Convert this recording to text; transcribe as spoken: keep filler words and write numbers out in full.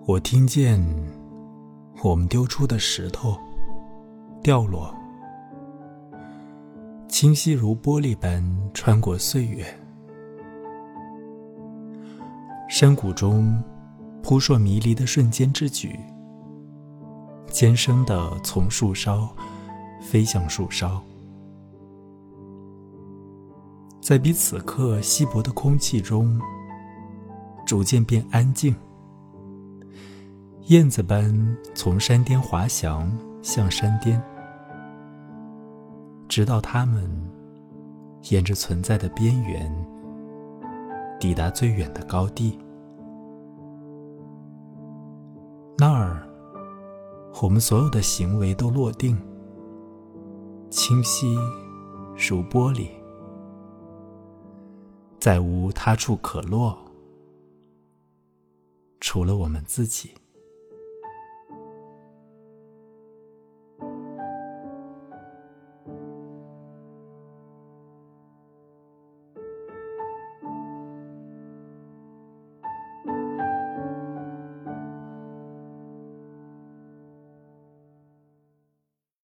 我听见我们丢出的石头掉落，清晰如玻璃般穿过岁月。山谷中扑朔迷离的瞬间之举，尖声地从树梢飞向树梢，在比此刻稀薄的空气中逐渐变安静，燕子般从山巅滑翔向山巅，直到它们沿着存在的边缘抵达最远的高地。那儿我们所有的行为都落定，清晰如玻璃，再无他处可落，除了我们自己。